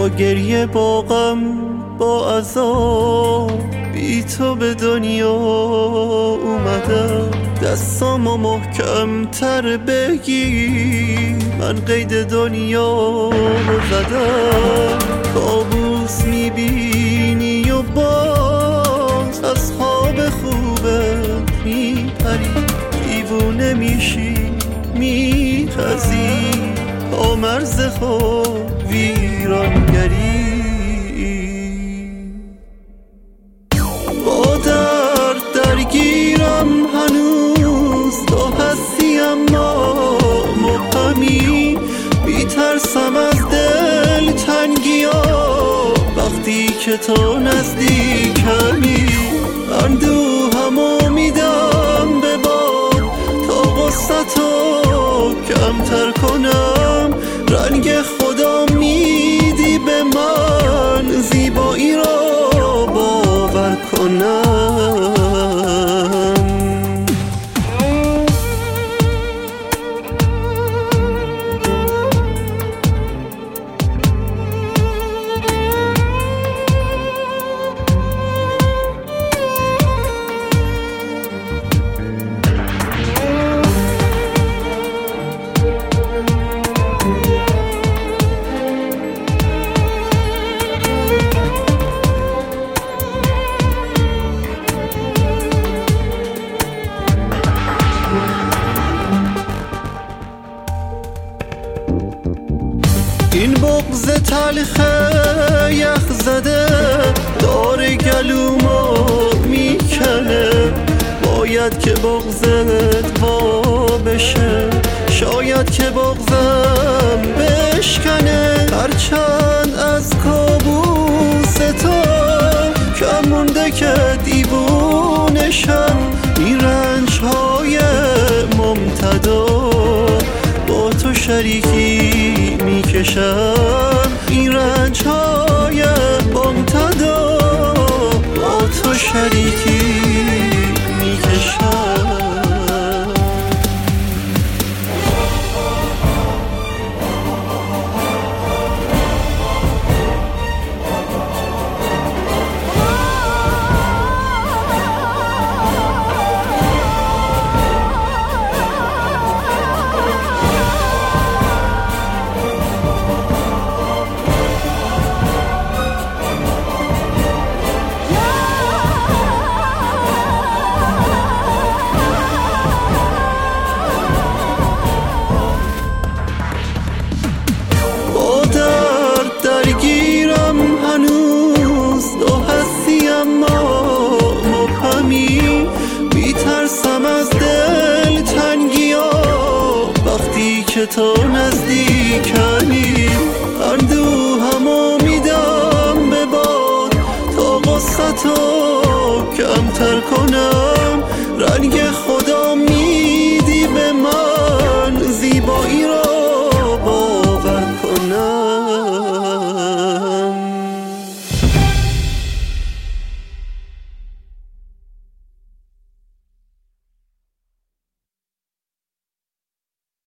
با گریه با غم با عذاب بی تو به دنیا اومدم. دستامو محکم تر بگیر من قید دنیا رو زدم. کابوس میبینی و باز از خواب خوبت میپری. دیوونه میشی میخزی تا مرز خود ویرانگری. با درد درگیرم هنوز تو هستی اما مبهمی. میترسم از دل تنگیا وقتی که تو نزدیکمی. اندوهمو میدم به باد تا غصتو کمتر کنم. رنگ خدا میدی به من زیبایی را باور کنم. این بغض تلخ یخ زده داره گلومو میکنه. باید که بغضت وا بشه، شاید که بغضم بشکنه. هرچند از کابوس تو کم مونده که دیوونشم. این رنج‌های ممتدا با تو شریکی میکشم. این رنج‌های ممتدا با تو شریکی میکشم. درگیرم هنوز تو هستی اما مبهمی. میترسم از دل تنگیا وقتی که تو نزدیکمی. اندوهمو میدم به باد تا غصتو کمتر کنم. رنگ